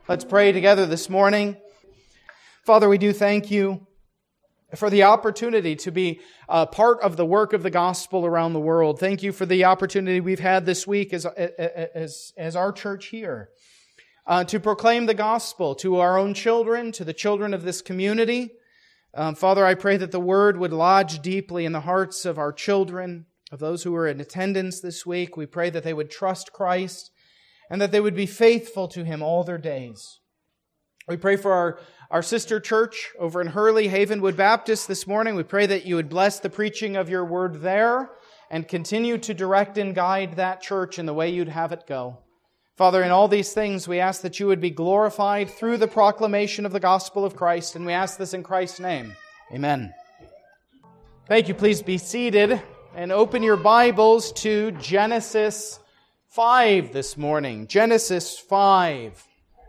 Let's pray together this morning. Father, we do thank you for the opportunity to be part of the work of the gospel around the world. Thank you for the opportunity we've had this week as our church here to proclaim the gospel to our own children, to the children of this community. Father, I pray that the word would lodge deeply in the hearts of our children, of those who are in attendance this week. We pray that they would trust Christ and that they would be faithful to Him all their days. We pray for our sister church over in Hurley, Havenwood Baptist this morning. We pray that you would bless the preaching of your word there and continue to direct and guide that church in the way you'd have it go. Father, in all these things, we ask that you would be glorified through the proclamation of the gospel of Christ, and we ask this in Christ's name. Amen. Thank you. Please be seated and open your Bibles to Genesis 5 this morning. Genesis 5.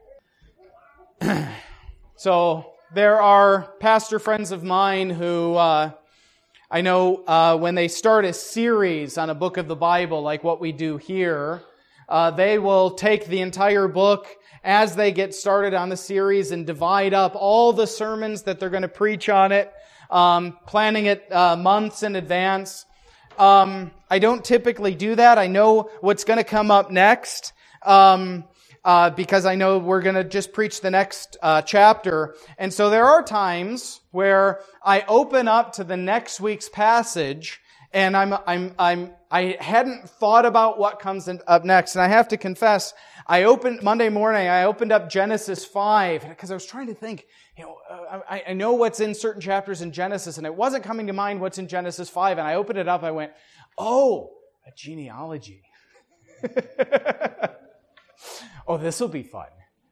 So, there are pastor friends of mine who I know when they start a series on a book of the Bible, like what we do here, they will take the entire book as they get started on the series and divide up all the sermons that they're going to preach on it, planning it months in advance. I don't typically do that. I know what's going to come up next, because I know we're going to just preach the next chapter. And so there are times where I open up to the next week's passage, and I hadn't thought about what comes up next. And I have to confess, Monday morning, I opened up Genesis 5 because I was trying to think, I know what's in certain chapters in Genesis, and it wasn't coming to mind what's in Genesis 5. And I opened it up, I went, oh, a genealogy. Oh, this will be fun.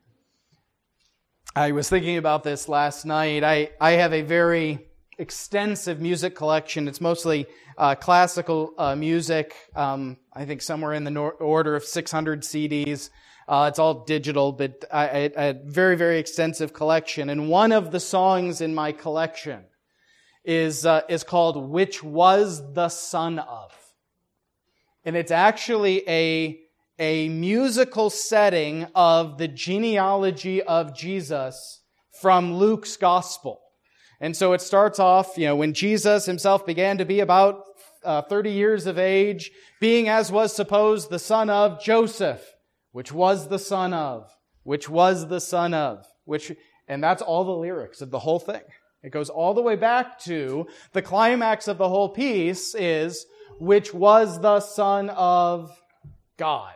I was thinking about this last night. I have a very extensive music collection. It's mostly classical music. I think somewhere in the order of 600 CDs. It's all digital, but I had a very, very extensive collection. And one of the songs in my collection is called "Which Was the Son of," and it's actually a musical setting of the genealogy of Jesus from Luke's Gospel. And so it starts off, when Jesus himself began to be about 30 years of age, being as was supposed the son of Joseph, which was the son of, which was the son of, and that's all the lyrics of the whole thing. It goes all the way back to the climax of the whole piece is, which was the Son of God.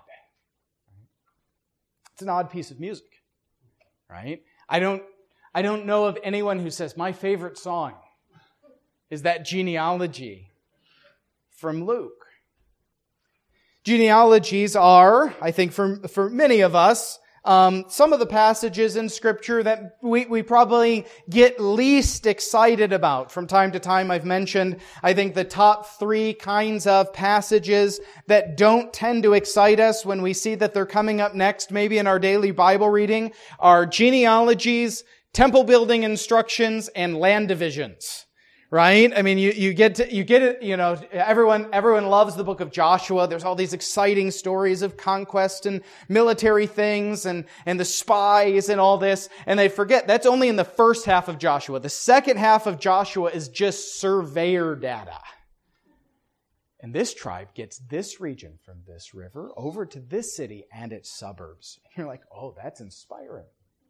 It's an odd piece of music, right? I don't know of anyone who says, my favorite song is that genealogy from Luke. Genealogies are, I think for many of us, some of the passages in Scripture that we probably get least excited about. From time to time, I've mentioned, I think the top 3 kinds of passages that don't tend to excite us when we see that they're coming up next, maybe in our daily Bible reading, are genealogies, temple building instructions, and land divisions. Right? I mean, you get it, everyone loves the book of Joshua. There's all these exciting stories of conquest and military things and the spies and all this. And they forget that's only in the first half of Joshua. The second half of Joshua is just surveyor data. And this tribe gets this region from this river over to this city and its suburbs. And you're like, oh, that's inspiring.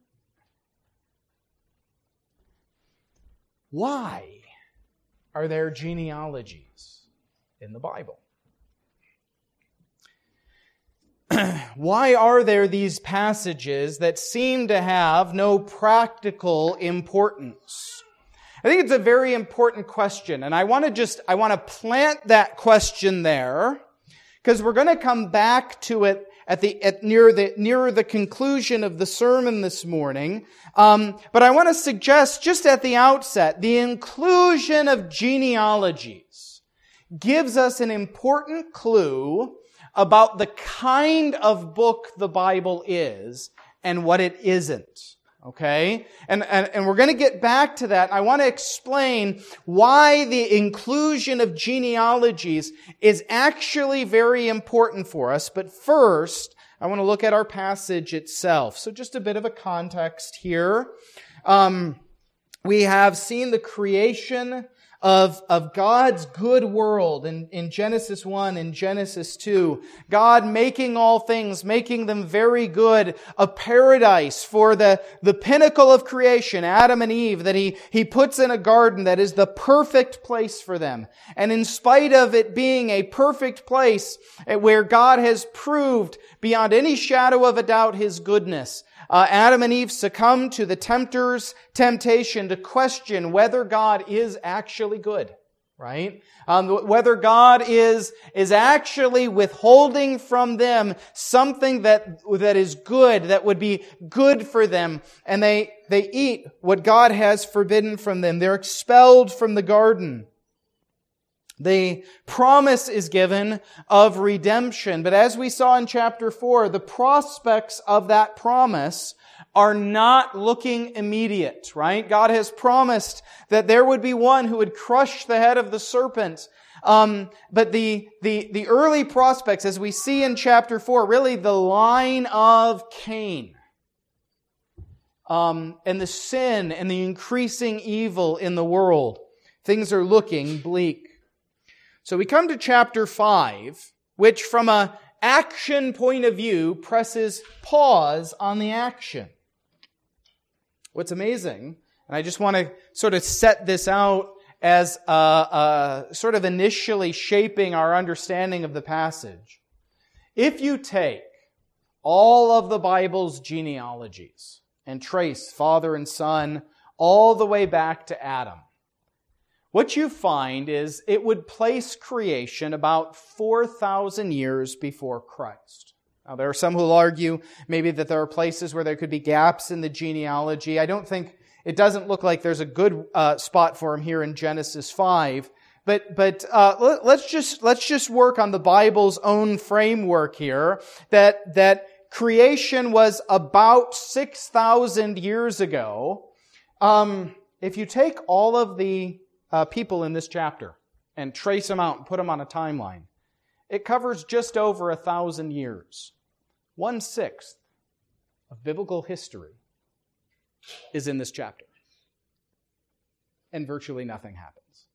Why are there genealogies in the Bible? Why are there these passages that seem to have no practical importance? I think it's a very important question, and I want to plant that question there, because we're going to come back to it nearer the conclusion of the sermon this morning. But I want to suggest just at the outset, the inclusion of genealogies gives us an important clue about the kind of book the Bible is and what it isn't. Okay? And we're going to get back to that. I want to explain why the inclusion of genealogies is actually very important for us. But first, I want to look at our passage itself. So just a bit of a context here. We have seen the creation of God's good world in Genesis 1 and Genesis 2. God making all things, making them very good, a paradise for the pinnacle of creation, Adam and Eve, that He puts in a garden that is the perfect place for them. And in spite of it being a perfect place where God has proved beyond any shadow of a doubt His goodness, Adam and Eve succumb to the tempter's temptation to question whether God is actually good, right? Whether God is actually withholding from them something that is good, that would be good for them. And they eat what God has forbidden from them. They're expelled from the garden. The promise is given of redemption. But as we saw in chapter 4, the prospects of that promise are not looking immediate, right? God has promised that there would be one who would crush the head of the serpent. But the early prospects, as we see in chapter 4, really the line of Cain, and the sin and the increasing evil in the world, things are looking bleak. So we come to chapter 5, which from an action point of view presses pause on the action. What's amazing, and I just want to sort of set this out as sort of initially shaping our understanding of the passage. If you take all of the Bible's genealogies and trace father and son all the way back to Adam, what you find is it would place creation about 4,000 years before Christ. Now, there are some who will argue maybe that there are places where there could be gaps in the genealogy. I don't think, it doesn't look like there's a good spot for him here in Genesis 5. But let's just work on the Bible's own framework here, that creation was about 6,000 years ago. If you take all of the people in this chapter and trace them out and put them on a timeline, it covers just over 1,000 years. 1/6 of biblical history is in this chapter. And virtually nothing happens.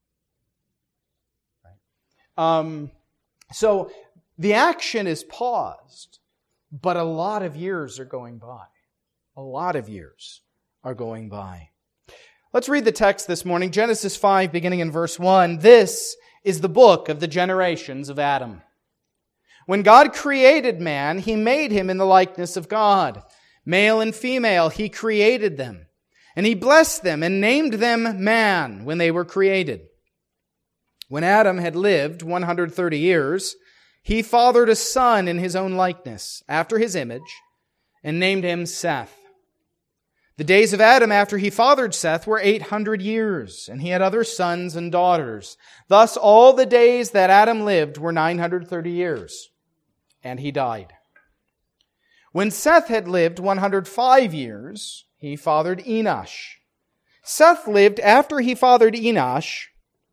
Right? So the action is paused, but a lot of years are going by. A lot of years are going by. Let's read the text this morning, Genesis 5, beginning in verse 1. This is the book of the generations of Adam. When God created man, He made him in the likeness of God. Male and female, He created them. And He blessed them and named them man when they were created. When Adam had lived 130 years, he fathered a son in his own likeness, after his image, and named him Seth. The days of Adam after he fathered Seth were 800 years, and he had other sons and daughters. Thus all the days that Adam lived were 930 years, and he died. When Seth had lived 105 years, he fathered Enosh. Seth lived after he fathered Enosh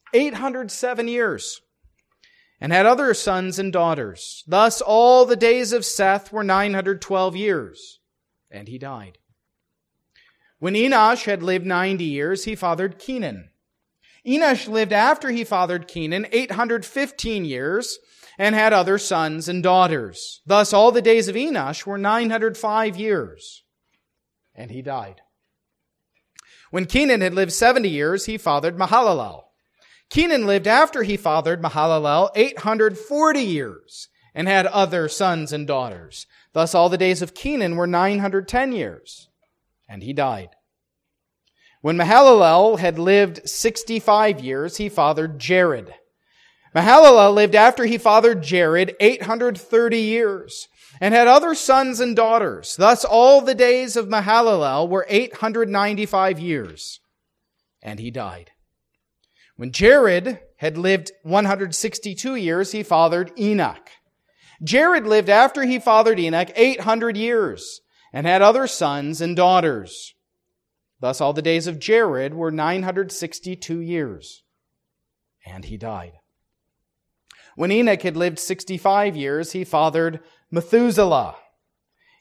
807 years, and had other sons and daughters. Thus all the days of Seth were 912 years, and he died. When Enosh had lived 90 years, he fathered Kenan. Enosh lived after he fathered Kenan 815 years and had other sons and daughters. Thus all the days of Enosh were 905 years, and he died. When Kenan had lived 70 years, he fathered Mahalalel. Kenan lived after he fathered Mahalalel 840 years and had other sons and daughters. Thus all the days of Kenan were 910 years, and he died. When Mahalalel had lived 65 years, he fathered Jared. Mahalalel lived after he fathered Jared 830 years and had other sons and daughters. Thus all the days of Mahalalel were 895 years, and he died. When Jared had lived 162 years, he fathered Enoch. Jared lived after he fathered Enoch 800 years and had other sons and daughters. Thus all the days of Jared were 962 years, and he died. When Enoch had lived 65 years, he fathered Methuselah.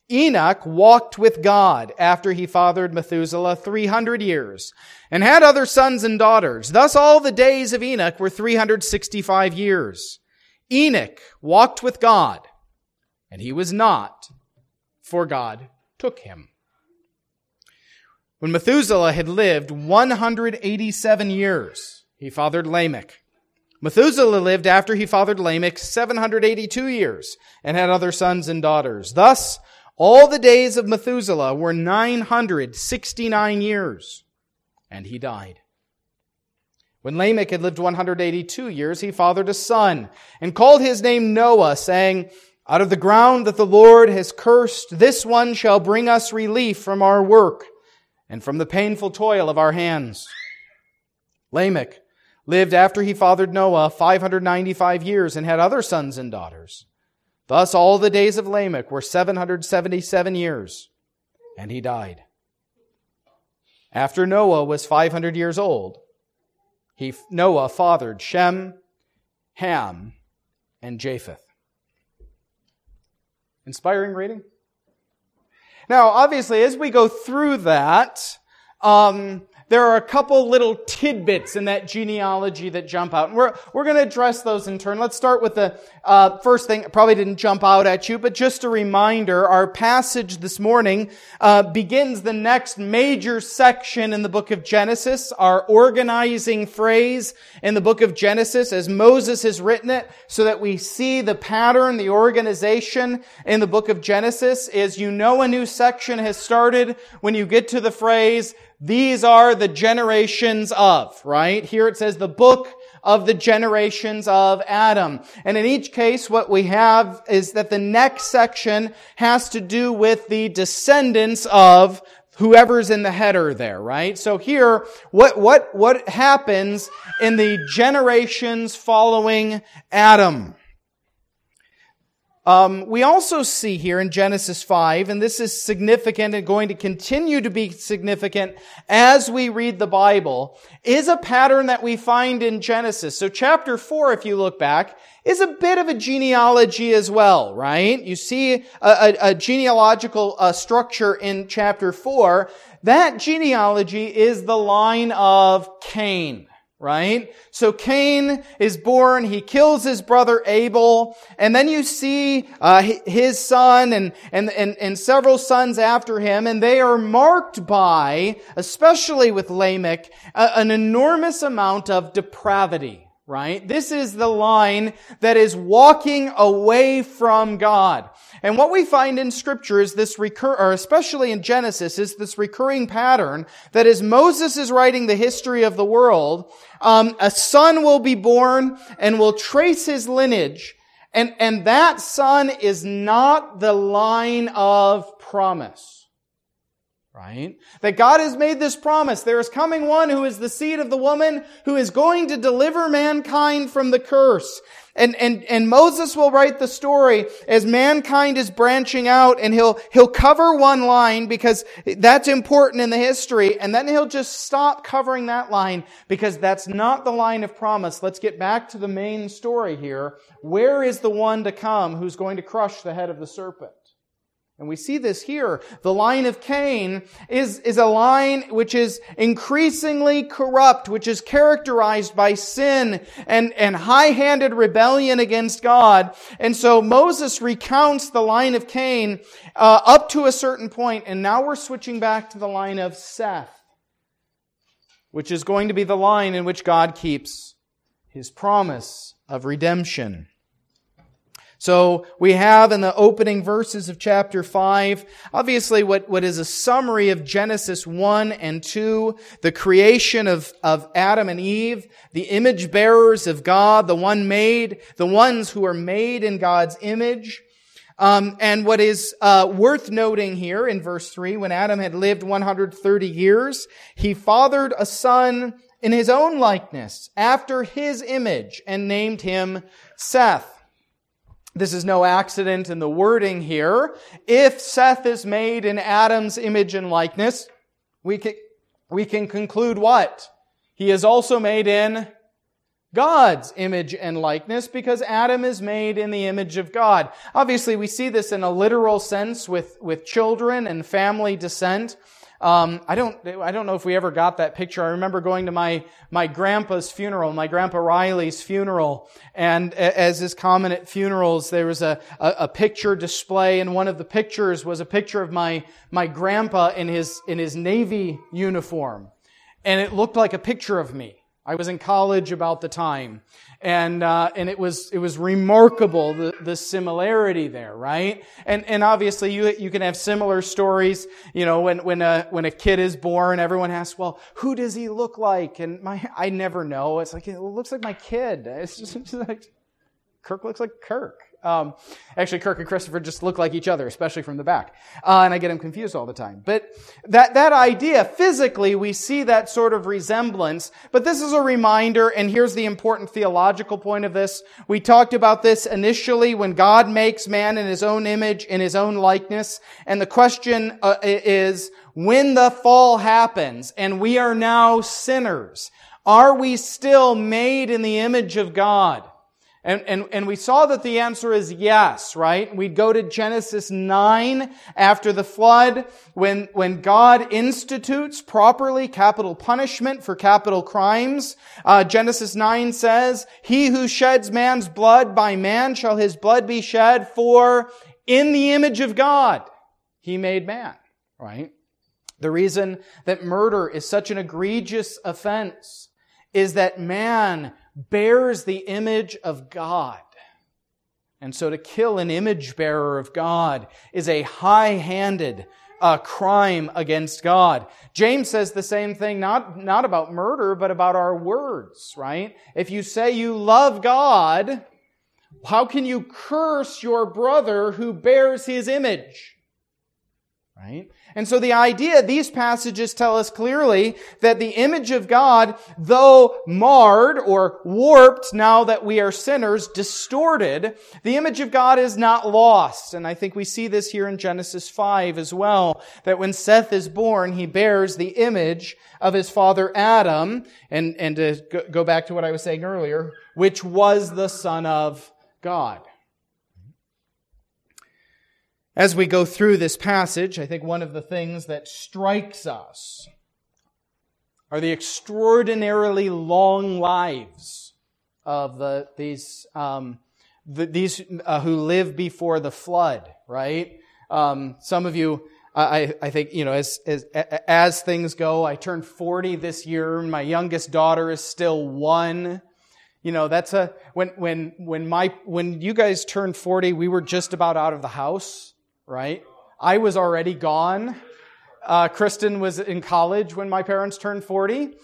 Enoch walked with God after he fathered Methuselah 300 years, and had other sons and daughters. Thus all the days of Enoch were 365 years. Enoch walked with God, and he was not, for God took him. When Methuselah had lived 187 years, he fathered Lamech. Methuselah lived after he fathered Lamech 782 years, and had other sons and daughters. Thus, all the days of Methuselah were 969 years, and he died. When Lamech had lived 182 years, he fathered a son, and called his name Noah, saying, "Out of the ground that the Lord has cursed, this one shall bring us relief from our work, and from the painful toil of our hands." Lamech lived after he fathered Noah 595 years, and had other sons and daughters. Thus all the days of Lamech were 777 years, and he died. After Noah was 500 years old, Noah fathered Shem, Ham, and Japheth. Inspiring reading? Now, obviously, as we go through that, there are a couple little tidbits in that genealogy that jump out. And we're going to address those in turn. Let's start with the first thing. It probably didn't jump out at you, but just a reminder, our passage this morning begins the next major section in the book of Genesis, our organizing phrase in the book of Genesis as Moses has written it, so that we see the pattern, the organization in the book of Genesis is, you know, a new section has started when you get to the phrase, "These are the generations of," right? Here it says the book of the generations of Adam. And in each case, what we have is that the next section has to do with the descendants of whoever's in the header there, right? So here, what happens in the generations following Adam? We also see here in Genesis 5, and this is significant and going to continue to be significant as we read the Bible, is a pattern that we find in Genesis. So chapter 4, if you look back, is a bit of a genealogy as well, right? You see a genealogical structure in chapter 4. That genealogy is the line of Cain. Right? So Cain is born, he kills his brother Abel, and then you see his son and several sons after him, and they are marked by, especially with Lamech, an enormous amount of depravity. Right? This is the line that is walking away from God. And what we find in Scripture is this especially in Genesis, is this recurring pattern that as Moses is writing the history of the world, a son will be born and will trace his lineage, and that son is not the line of promise. Right? That God has made this promise. There is coming one who is the seed of the woman who is going to deliver mankind from the curse. And Moses will write the story as mankind is branching out, and he'll cover one line because that's important in the history, and then he'll just stop covering that line because that's not the line of promise. Let's get back to the main story here. Where is the one to come who's going to crush the head of the serpent? And we see this here. The line of Cain is a line which is increasingly corrupt, which is characterized by sin and high-handed rebellion against God. And so Moses recounts the line of Cain up to a certain point, and now we're switching back to the line of Seth, which is going to be the line in which God keeps His promise of redemption. So we have in the opening verses of chapter 5, obviously what is a summary of Genesis 1 and 2, the creation of Adam and Eve, the image bearers of God, the ones who are made in God's image. And what is worth noting here in verse 3, when Adam had lived 130 years, he fathered a son in his own likeness, after his image, and named him Seth. This is no accident in the wording here. If Seth is made in Adam's image and likeness, we can conclude what? He is also made in God's image and likeness because Adam is made in the image of God. Obviously, we see this in a literal sense with children and family descent. I don't know if we ever got that picture. I remember going to my grandpa's funeral, my grandpa Riley's funeral, and as is common at funerals, there was a picture display, and one of the pictures was a picture of my grandpa in his Navy uniform, and it looked like a picture of me. I was in college about the time, and it was remarkable the similarity there, right? And obviously you can have similar stories. You know, when a kid is born, everyone asks, well, who does he look like? And I never know. It's like, it looks like my kid. It's just like Kirk looks like Kirk. Actually, Kirk and Christopher just look like each other, especially from the back. And I get them confused all the time. But that idea, physically, we see that sort of resemblance. But this is a reminder, and here's the important theological point of this. We talked about this initially when God makes man in His own image, in His own likeness. And the question is, when the fall happens and we are now sinners, are we still made in the image of God? And we saw that the answer is yes, right? We'd go to Genesis 9 after the flood, when God institutes properly capital punishment for capital crimes. Genesis 9 says, "He who sheds man's blood, by man shall his blood be shed, for in the image of God He made man," right? The reason that murder is such an egregious offense is that man bears the image of God. And so to kill an image bearer of God is a high-handed crime against God. James says the same thing, not about murder, but about our words, right? If you say you love God, how can you curse your brother who bears His image? Right? And so the idea, these passages tell us clearly that the image of God, though marred or warped now that we are sinners, distorted, the image of God is not lost. And I think we see this here in Genesis 5 as well, that when Seth is born, he bears the image of his father Adam, and to go back to what I was saying earlier, which was the Son of God. As we go through this passage, I think one of the things that strikes us are the extraordinarily long lives of these who live before the flood, right? Some of you, I think, you know, as things go, I turned 40 this year. My youngest daughter is still 1. You know, that's when you guys turned 40, we were just about out of the house. Right? I was already gone. Kristen was in college when my parents turned 40.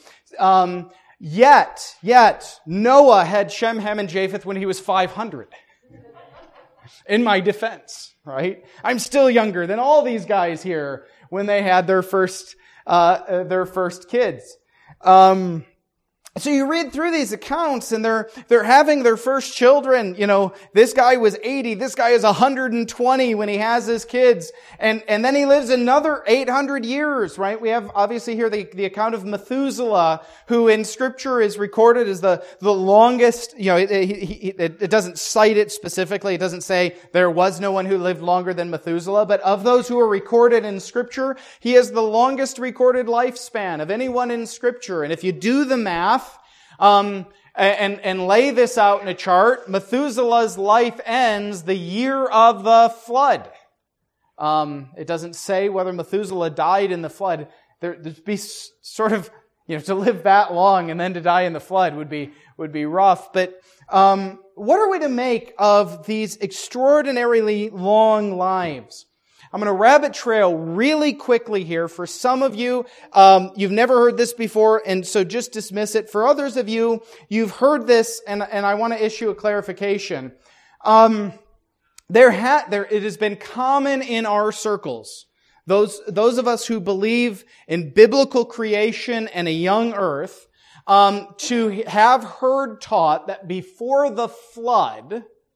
Yet, Noah had Shem, Ham, and Japheth when he was 500. In my defense, right? I'm still younger than all these guys here when they had their first kids. So you read through these accounts and they're having their first children. You know, this guy was 80. This guy is 120 when he has his kids. And then he lives another 800 years, right? We have obviously here the account of Methuselah, who in Scripture is recorded as the longest, you know, it doesn't cite it specifically. It doesn't say there was no one who lived longer than Methuselah. But of those who are recorded in Scripture, he has the longest recorded lifespan of anyone in Scripture. And if you do the math, and lay this out in a chart, Methuselah's life ends the year of the flood. It doesn't say whether Methuselah died in the flood. There'd be sort of, you know, to live that long and then to die in the flood would be rough. But what are we to make of these extraordinarily long lives? I'm going to rabbit trail really quickly here. For some of you, you've never heard this before, and so just dismiss it. For others of you, you've heard this, and I want to issue a clarification. It has been common in our circles, those of us who believe in biblical creation and a young earth, to have heard taught that before the flood,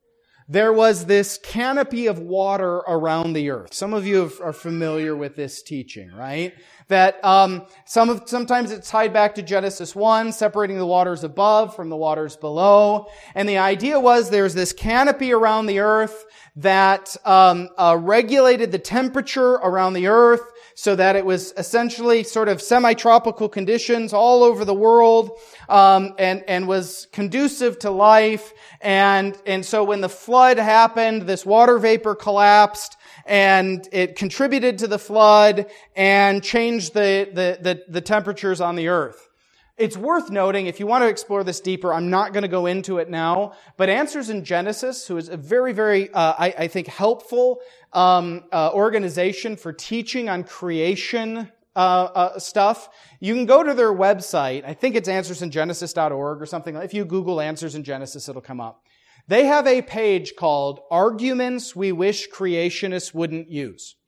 there was this canopy of water around the earth. Some of you are familiar with this teaching, right? That sometimes it's tied back to Genesis 1, separating the waters above from the waters below. And the idea was there's this canopy around the earth that regulated the temperature around the earth so that it was essentially sort of semi-tropical conditions all over the world, and was conducive to life. And so when the flood happened, this water vapor collapsed, and it contributed to the flood and changed the temperatures on the earth. It's worth noting, if you want to explore this deeper, I'm not going to go into it now, but Answers in Genesis, who is a very, very, I think, helpful organization for teaching on creation stuff. You can go to their website. I think it's answersingenesis.org or something. If you Google Answers in Genesis, it'll come up. They have a page called Arguments We Wish Creationists Wouldn't Use.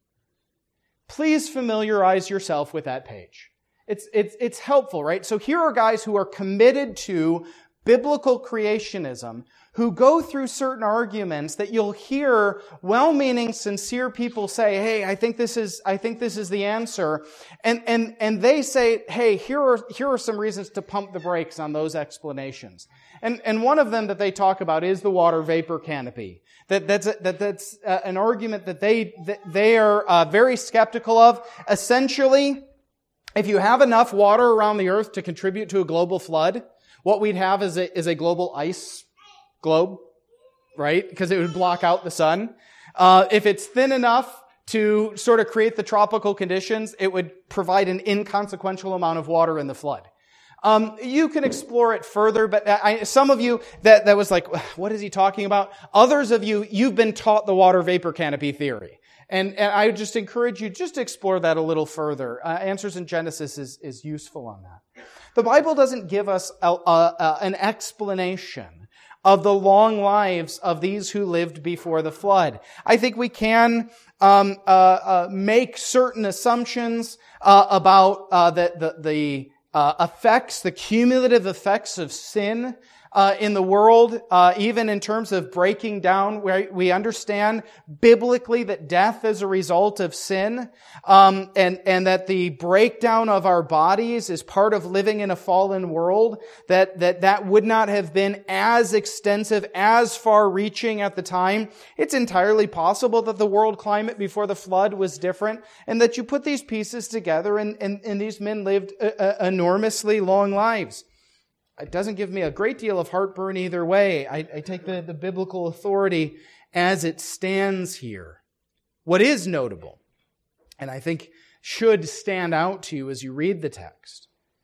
Please familiarize yourself with that page. It's helpful, right? So here are guys who are committed to biblical creationism, who go through certain arguments that you'll hear well-meaning, sincere people say, "Hey, I think this is the answer," and they say, "Hey, here are some reasons to pump the brakes on those explanations." And one of them that they talk about is the water vapor canopy. That's an argument that they are very skeptical of. Essentially, if you have enough water around the earth to contribute to a global flood, what we'd have is a global ice globe, right? Because it would block out the sun. If it's thin enough to sort of create the tropical conditions, it would provide an inconsequential amount of water in the flood. You can explore it further, but some of you that was like, what is he talking about? Others of you've been taught the water vapor canopy theory. And I would just encourage you just to explore that a little further. Answers in Genesis is useful on that. The Bible doesn't give us an explanation of the long lives of these who lived before the flood. I think we can make certain assumptions about the effects, the cumulative effects of sin in the world, even in terms of breaking down. We understand biblically that death is a result of sin, and that the breakdown of our bodies is part of living in a fallen world, that would not have been as extensive, as far-reaching at the time. It's entirely possible that the world climate before the flood was different, and that you put these pieces together, and these men lived enormously long lives. It doesn't give me a great deal of heartburn either way. I take the biblical authority as it stands here. What is notable, and I think should stand out to you as you read the text,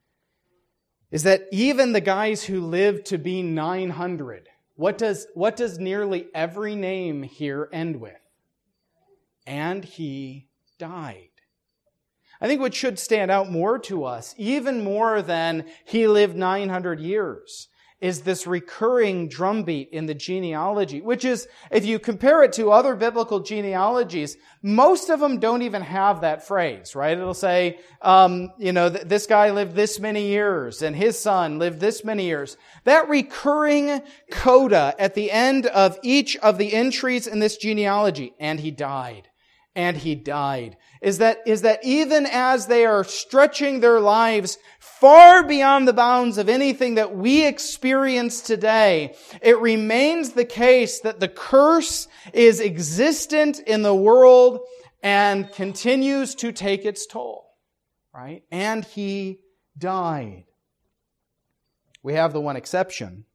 is that even the guys who lived to be 900, what does nearly every name here end with? And he died. I think what should stand out more to us, even more than he lived 900 years, is this recurring drumbeat in the genealogy, which is, if you compare it to other biblical genealogies, most of them don't even have that phrase, right? It'll say, this guy lived this many years, and his son lived this many years. That recurring coda at the end of each of the entries in this genealogy, and he died. And he died, is that even as they are stretching their lives far beyond the bounds of anything that we experience today, it remains the case that the curse is existent in the world and continues to take its toll, right? And he died. We have the one exception.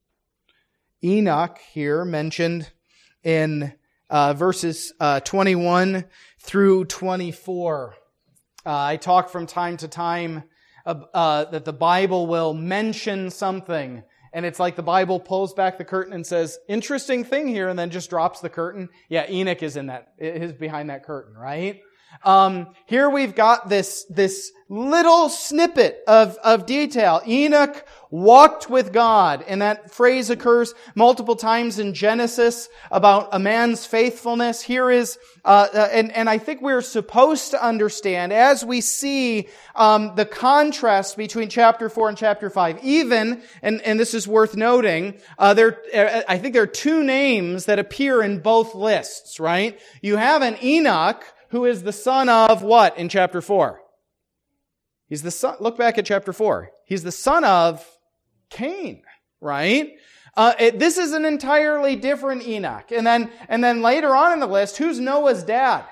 Enoch here mentioned in verses 21 through 24. I talk from time to time that the Bible will mention something, and it's like the Bible pulls back the curtain and says, interesting thing here, and then just drops the curtain. Yeah, Enoch is behind that curtain, right? Here we've got this little snippet of detail. Enoch walked with God, and that phrase occurs multiple times in Genesis about a man's faithfulness. Here is, and I think we're supposed to understand as we see the contrast between chapter 4 and chapter 5. Even, and this is worth noting, I think there are two names that appear in both lists, right? You have an Enoch, who is the son of what in chapter 4? He's the son, look back at chapter 4. He's the son of Cain, right? This is an entirely different Enoch. And then later on in the list, who's Noah's dad?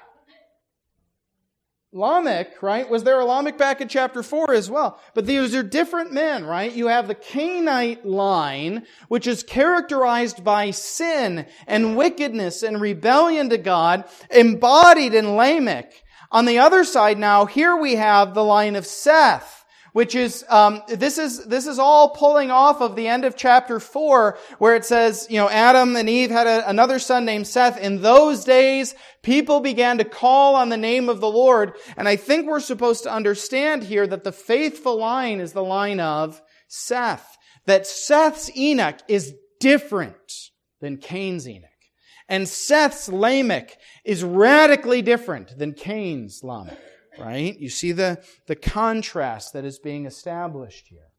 Lamech, right? Was there a Lamech back in chapter 4 as well? But these are different men, right? You have the Cainite line, which is characterized by sin and wickedness and rebellion to God, embodied in Lamech. On the other side now, here we have the line of Seth, which is, this is all pulling off of the end of chapter 4, where it says, Adam and Eve had another son named Seth. In those days, people began to call on the name of the Lord. And I think we're supposed to understand here that the faithful line is the line of Seth. That Seth's Enoch is different than Cain's Enoch. And Seth's Lamech is radically different than Cain's Lamech. Right? You see the contrast that is being established here.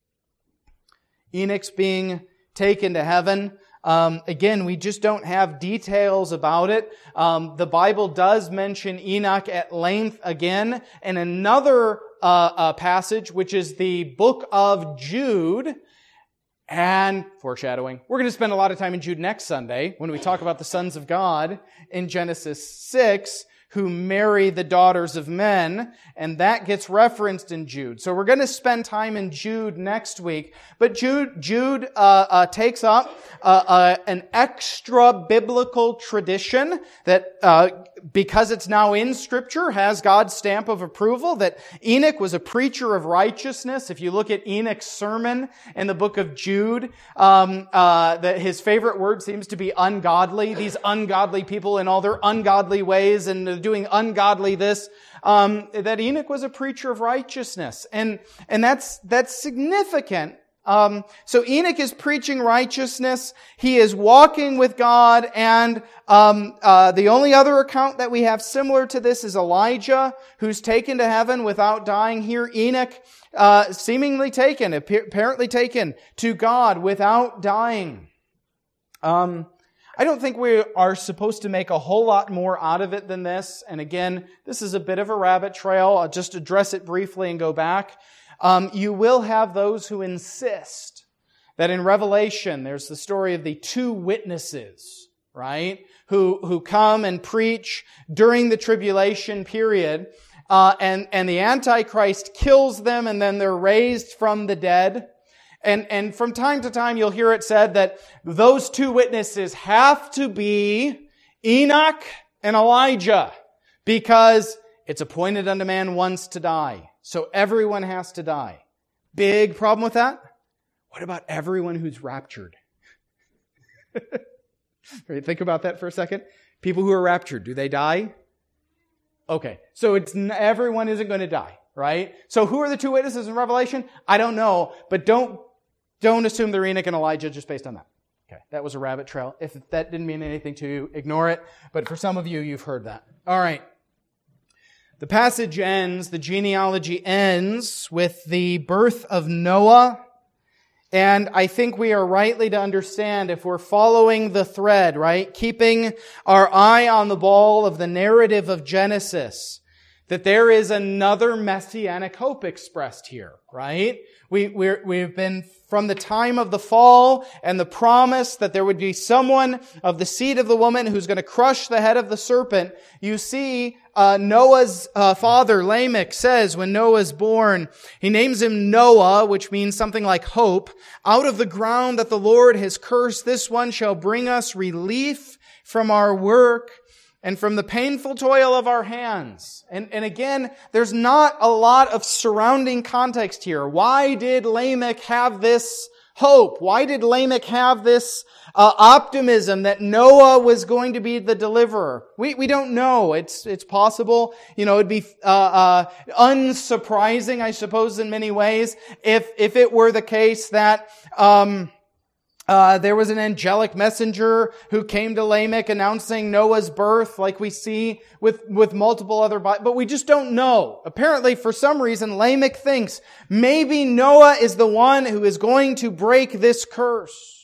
Enoch's being taken to heaven. Again, we just don't have details about it. The Bible does mention Enoch at length again in another passage, which is the book of Jude. And foreshadowing, we're going to spend a lot of time in Jude next Sunday when we talk about the sons of God in Genesis 6. Who marry the daughters of men, and that gets referenced in Jude. So we're going to spend time in Jude next week. But Jude takes up an extra biblical tradition that, because it's now in Scripture, has God's stamp of approval. That Enoch was a preacher of righteousness. If you look at Enoch's sermon in the book of Jude, that his favorite word seems to be ungodly. These ungodly people in all their ungodly ways and doing ungodly this, that Enoch was a preacher of righteousness. And that's significant. So Enoch is preaching righteousness. He is walking with God. And the only other account that we have similar to this is Elijah, who's taken to heaven without dying. Here, Enoch seemingly taken, apparently taken to God without dying. I don't think we are supposed to make a whole lot more out of it than this. And again, this is a bit of a rabbit trail. I'll just address it briefly and go back. You will have those who insist that in Revelation, there's the story of the two witnesses, right? Who come and preach during the tribulation period. And the Antichrist kills them and then they're raised from the dead. And from time to time, you'll hear it said that those two witnesses have to be Enoch and Elijah because it's appointed unto man once to die. So everyone has to die. Big problem with that? What about everyone who's raptured? Think about that for a second. People who are raptured, do they die? Okay, so everyone isn't going to die, right? So who are the two witnesses in Revelation? I don't know, but don't assume they're Enoch and Elijah just based on that. Okay, that was a rabbit trail. If that didn't mean anything to you, ignore it. But for some of you, you've heard that. All right. The passage ends, the genealogy ends with the birth of Noah. And I think we are rightly to understand, if we're following the thread, right, keeping our eye on the ball of the narrative of Genesis, that there is another messianic hope expressed here, right? We've been from the time of the fall and the promise that there would be someone of the seed of the woman who's going to crush the head of the serpent. You see, Noah's father, Lamech, says when Noah's born, he names him Noah, which means something like hope. Out of the ground that the Lord has cursed, this one shall bring us relief from our work and from the painful toil of our hands. And again, there's not a lot of surrounding context here. Why did Lamech have this hope? Why did Lamech have this optimism that Noah was going to be the deliverer? We don't know. It's possible. It'd be unsurprising, I suppose, in many ways, if it were the case that there was an angelic messenger who came to Lamech announcing Noah's birth, like we see with multiple other, but we just don't know. Apparently, for some reason, Lamech thinks maybe Noah is the one who is going to break this curse.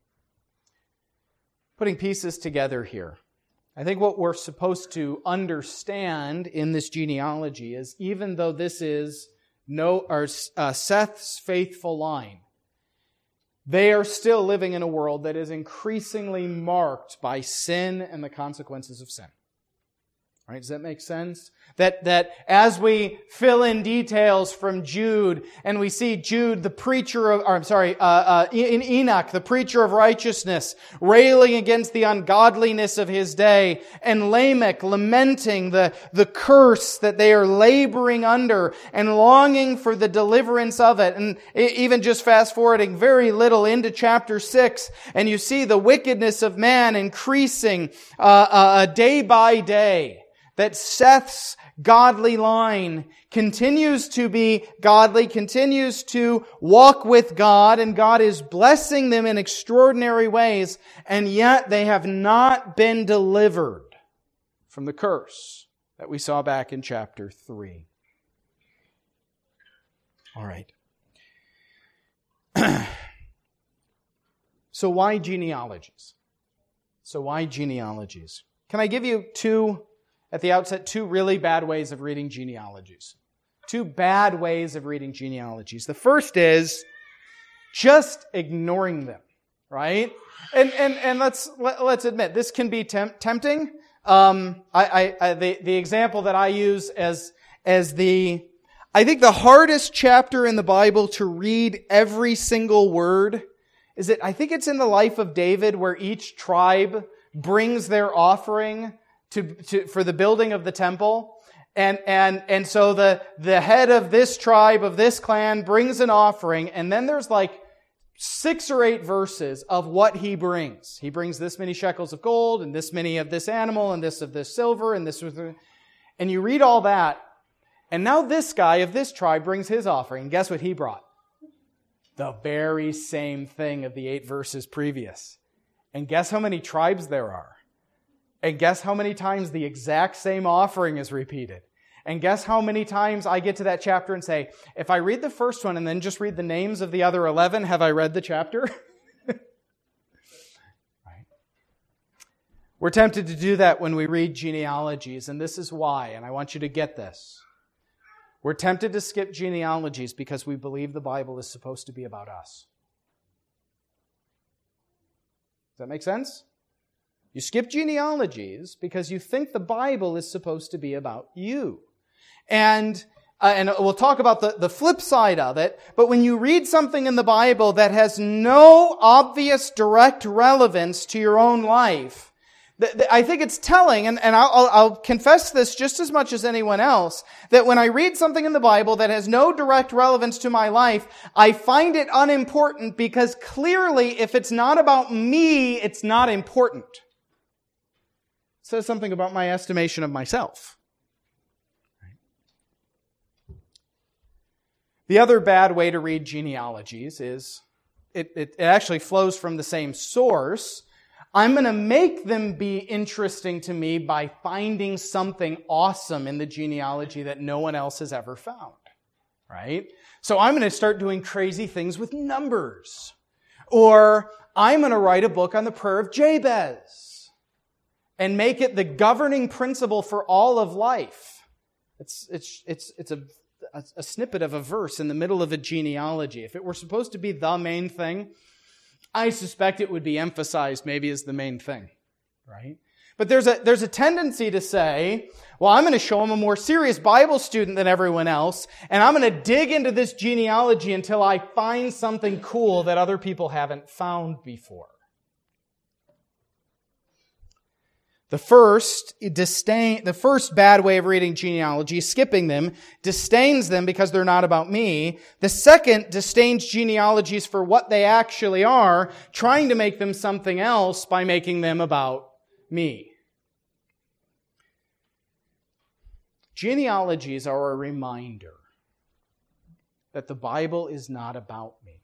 Putting pieces together here, I think what we're supposed to understand in this genealogy is, even though this is Seth's faithful line, they are still living in a world that is increasingly marked by sin and the consequences of sin. Right? Does that make sense? That as we fill in details from Jude, and we see Jude, the preacher of, in Enoch, the preacher of righteousness, railing against the ungodliness of his day, and Lamech lamenting the curse that they are laboring under and longing for the deliverance of it. And even just fast forwarding very little into chapter 6, and you see the wickedness of man increasing day by day. That Seth's godly line continues to be godly, continues to walk with God, and God is blessing them in extraordinary ways, and yet they have not been delivered from the curse that we saw back in chapter 3. All right. So why genealogies? Can I give you at the outset, two really bad ways of reading genealogies. Two bad ways of reading genealogies. The first is just ignoring them, right? And let's admit, this can be tempting. The example that I use as I think the hardest chapter in the Bible to read every single word is that I think it's in the life of David, where each tribe brings their offering for the building of the temple. And so the head of this tribe, of this clan, brings an offering, and then there's like 6 or 8 verses of what he brings. He brings this many shekels of gold, and this many of this animal, and this of this silver, and this, and you read all that, and now this guy of this tribe brings his offering, and guess what he brought? The very same thing of the 8 verses previous. And guess how many tribes there are? And guess how many times the exact same offering is repeated? And guess how many times I get to that chapter and say, if I read the first one and then just read the names of the other 11, have I read the chapter? Right. We're tempted to do that when we read genealogies, and this is why, and I want you to get this. We're tempted to skip genealogies because we believe the Bible is supposed to be about us. Does that make sense? You skip genealogies because you think the Bible is supposed to be about you. And we'll talk about the flip side of it, but when you read something in the Bible that has no obvious direct relevance to your own life, I think it's telling, and I'll confess this just as much as anyone else, that when I read something in the Bible that has no direct relevance to my life, I find it unimportant because clearly if it's not about me, it's not important. It says something about my estimation of myself. The other bad way to read genealogies is it actually flows from the same source. I'm going to make them be interesting to me by finding something awesome in the genealogy that no one else has ever found. Right? So I'm going to start doing crazy things with numbers. Or I'm going to write a book on the prayer of Jabez and make it the governing principle for all of life. It's a snippet of a verse in the middle of a genealogy. If it were supposed to be the main thing, I suspect it would be emphasized maybe as the main thing, right? But there's a tendency to say, well, I'm going to show them a more serious Bible student than everyone else, and I'm going to dig into this genealogy until I find something cool that other people haven't found before. The first bad way of reading genealogy, skipping them, disdains them because they're not about me. The second disdains genealogies for what they actually are, trying to make them something else by making them about me. Genealogies are a reminder that the Bible is not about me.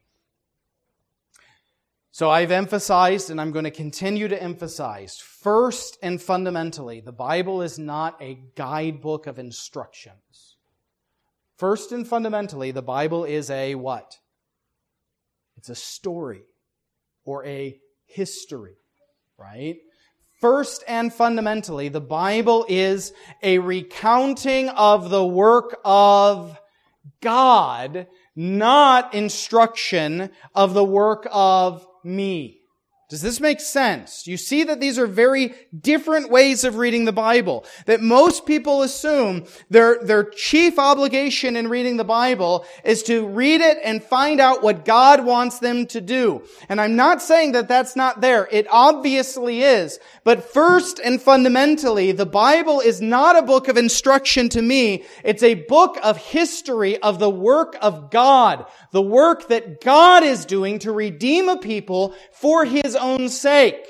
So I've emphasized, and I'm going to continue to emphasize, first and fundamentally, the Bible is not a guidebook of instructions. First and fundamentally, the Bible is a what? It's a story or a history, right? First and fundamentally, the Bible is a recounting of the work of God, not instruction of the work of me. Does this make sense? You see that these are very different ways of reading the Bible. That most people assume their chief obligation in reading the Bible is to read it and find out what God wants them to do. And I'm not saying that that's not there. It obviously is. But first and fundamentally, the Bible is not a book of instruction to me. It's a book of history of the work of God. The work that God is doing to redeem a people for His own sake.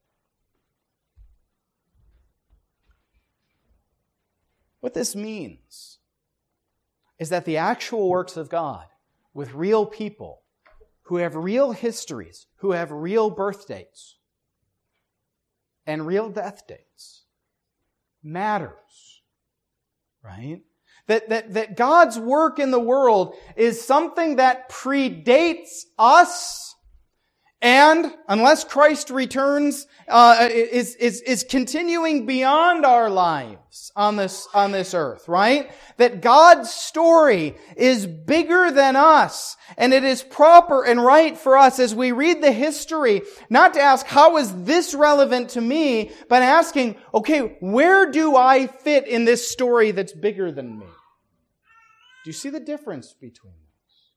What this means is that the actual works of God with real people who have real histories, who have real birth dates and real death dates matters, right? That God's work in the world is something that predates us, and unless Christ returns, is continuing beyond our lives on this earth, right? That God's story is bigger than us, and it is proper and right for us as we read the history, not to ask, how is this relevant to me, but asking, okay, where do I fit in this story that's bigger than me? Do you see the difference between them?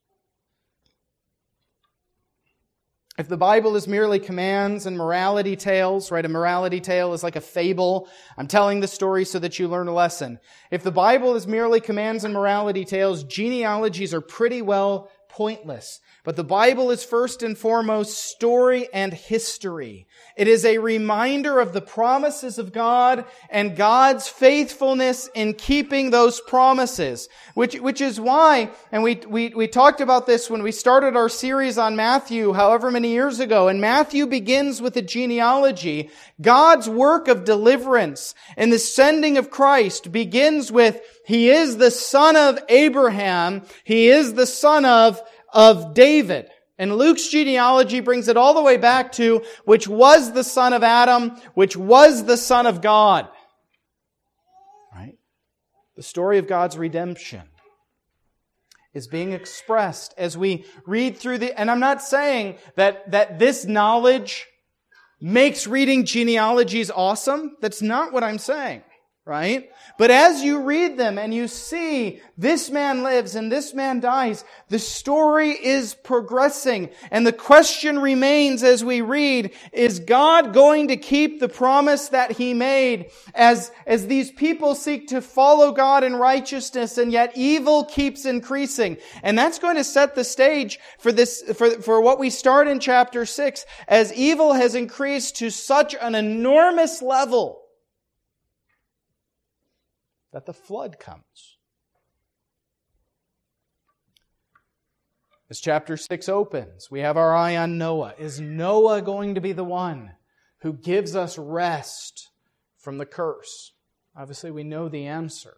If the Bible is merely commands and morality tales, right? A morality tale is like a fable. I'm telling the story so that you learn a lesson. If the Bible is merely commands and morality tales, genealogies are pretty well pointless. But the Bible is first and foremost story and history. It is a reminder of the promises of God and God's faithfulness in keeping those promises. Which is why, and we talked about this when we started our series on Matthew however many years ago, and Matthew begins with a genealogy. God's work of deliverance and the sending of Christ begins with, He is the son of Abraham. He is the son of David. And Luke's genealogy brings it all the way back to which was the son of Adam, which was the son of God. Right? The story of God's redemption is being expressed as we read through and I'm not saying that this knowledge makes reading genealogies awesome. That's not what I'm saying. Right? But as you read them and you see this man lives and this man dies, the story is progressing. And the question remains as we read, is God going to keep the promise that He made as these people seek to follow God in righteousness and yet evil keeps increasing? And that's going to set the stage for what we start in chapter 6 as evil has increased to such an enormous level that the flood comes. As chapter 6 opens, we have our eye on Noah. Is Noah going to be the one who gives us rest from the curse? Obviously, we know the answer.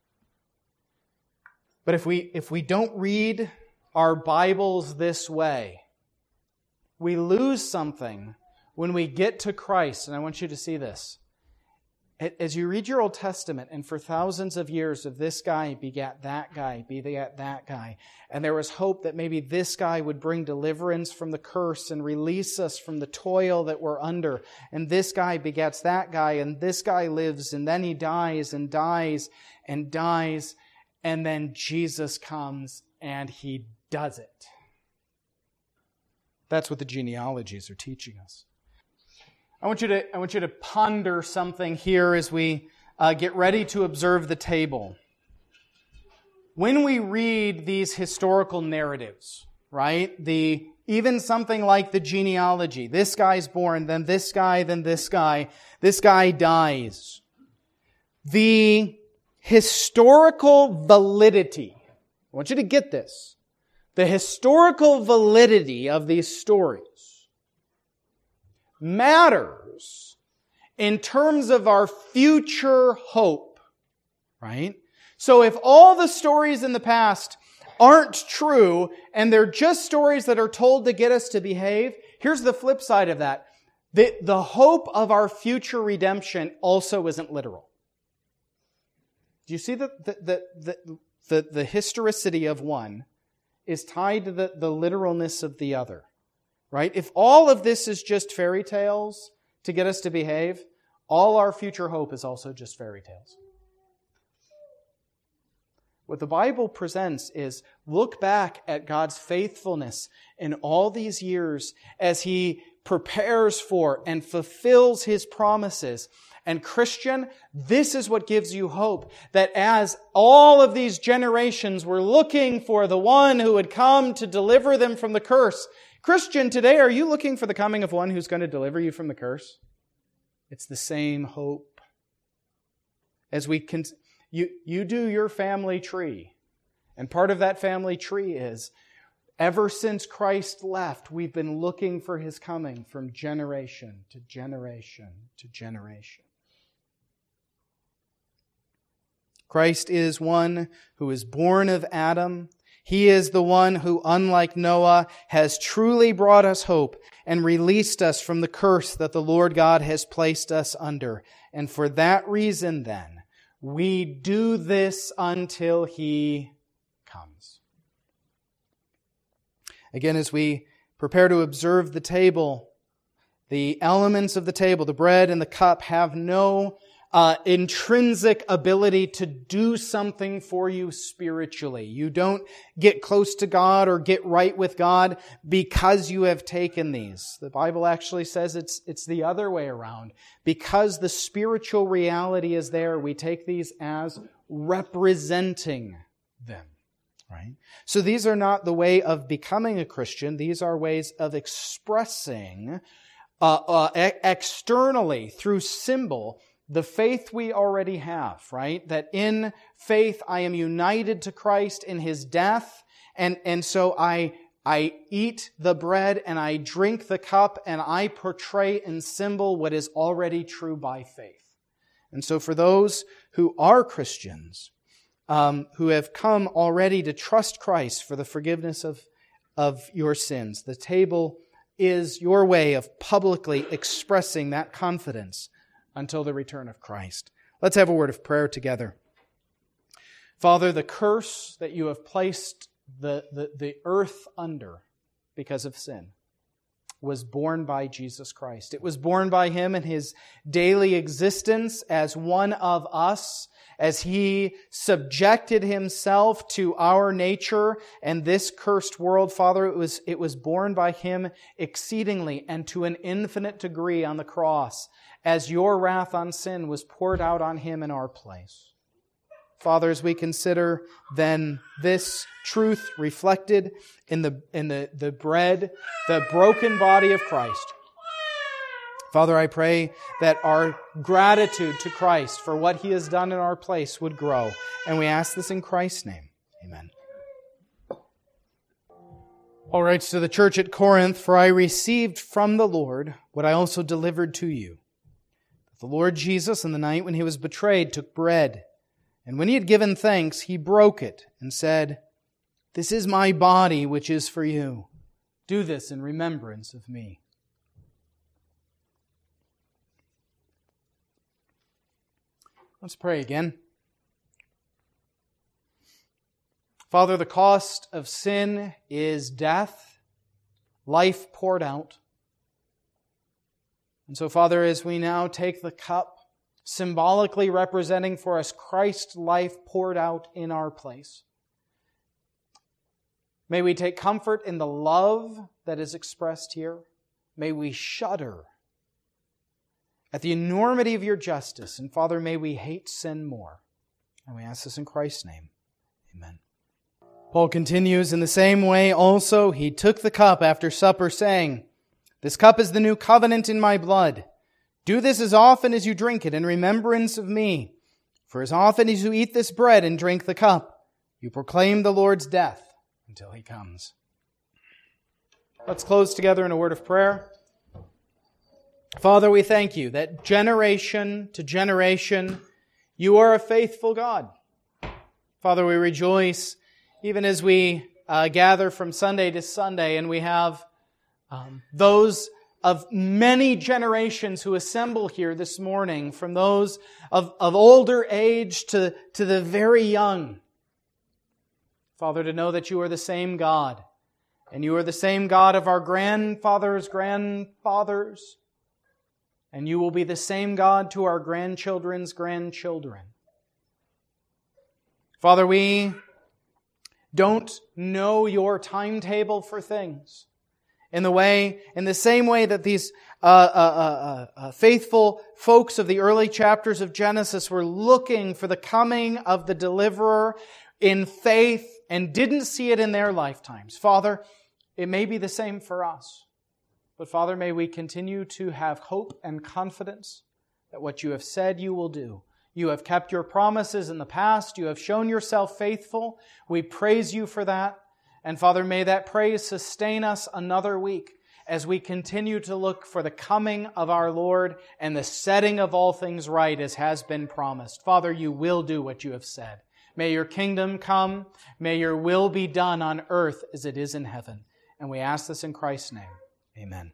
But if we don't read our Bibles this way, we lose something when we get to Christ. And I want you to see this. As you read your Old Testament, and for thousands of years of this guy begat that guy, begat that guy, and there was hope that maybe this guy would bring deliverance from the curse and release us from the toil that we're under, and this guy begets that guy, and this guy lives, and then he dies and dies and dies, and then Jesus comes and He does it. That's what the genealogies are teaching us. I want you to ponder something here as we get ready to observe the table. When we read these historical narratives, right? Even something like the genealogy. This guy's born, then this guy, then this guy. This guy dies. The historical validity. I want you to get this. The historical validity of these stories matters in terms of our future hope, right? So if all the stories in the past aren't true and they're just stories that are told to get us to behave, here's the flip side of that. The hope of our future redemption also isn't literal. Do you see the historicity of one is tied to the literalness of the other, right? If all of this is just fairy tales to get us to behave, all our future hope is also just fairy tales. What the Bible presents is look back at God's faithfulness in all these years as He prepares for and fulfills His promises. And Christian, this is what gives you hope, that as all of these generations were looking for the one who would come to deliver them from the curse. Christian, today, are you looking for the coming of one who's going to deliver you from the curse? It's the same hope. As you do your family tree, and part of that family tree is, ever since Christ left, we've been looking for His coming from generation to generation to generation. Christ is one who is born of Adam. He is the one who, unlike Noah, has truly brought us hope and released us from the curse that the Lord God has placed us under. And for that reason, then, we do this until He comes. Again, as we prepare to observe the table, the elements of the table, the bread and the cup, have no intrinsic ability to do something for you spiritually. You don't get close to God or get right with God because you have taken these. The Bible actually says it's the other way around. Because the spiritual reality is there, we take these as representing them. Right? So these are not the way of becoming a Christian. These are ways of expressing externally through symbol the faith we already have, right? That in faith I am united to Christ in His death, and so I eat the bread and I drink the cup and I portray and symbol what is already true by faith. And so for those who are Christians, who have come already to trust Christ for the forgiveness of your sins, the table is your way of publicly expressing that confidence until the return of Christ. Let's have a word of prayer together. Father, the curse that you have placed the earth under because of sin was borne by Jesus Christ. It was borne by Him in His daily existence as one of us, as He subjected Himself to our nature and this cursed world. Father, it was borne by Him exceedingly and to an infinite degree on the cross, as your wrath on sin was poured out on Him in our place. Father, as we consider then this truth reflected in the bread, the broken body of Christ, Father, I pray that our gratitude to Christ for what He has done in our place would grow. And we ask this in Christ's name. Amen. Paul writes to the church at Corinth, "For I received from the Lord what I also delivered to you. The Lord Jesus, in the night when He was betrayed, took bread, and when He had given thanks, He broke it and said, 'This is my body, which is for you. Do this in remembrance of me.'" Let's pray again. Father, the cost of sin is death, life poured out. And so, Father, as we now take the cup, symbolically representing for us Christ's life poured out in our place, may we take comfort in the love that is expressed here. May we shudder at the enormity of your justice. And Father, may we hate sin more. And we ask this in Christ's name. Amen. Paul continues, in the same way also he took the cup after supper, saying, "This cup is the new covenant in my blood. Do this as often as you drink it in remembrance of me. For as often as you eat this bread and drink the cup, you proclaim the Lord's death until He comes." Let's close together in a word of prayer. Father, we thank You that generation to generation, You are a faithful God. Father, we rejoice even as we gather from Sunday to Sunday, and we have those of many generations who assemble here this morning, from those of older age to the very young. Father, to know that You are the same God, and You are the same God of our grandfathers' grandfathers, and You will be the same God to our grandchildren's grandchildren. Father, we don't know Your timetable for things in the same way that these faithful folks of the early chapters of Genesis were looking for the coming of the deliverer in faith and didn't see it in their lifetimes. Father, it may be the same for us. But Father, may we continue to have hope and confidence that what You have said You will do. You have kept Your promises in the past. You have shown Yourself faithful. We praise You for that. And Father, may that praise sustain us another week as we continue to look for the coming of our Lord and the setting of all things right as has been promised. Father, You will do what You have said. May Your kingdom come. May Your will be done on earth as it is in heaven. And we ask this in Christ's name. Amen.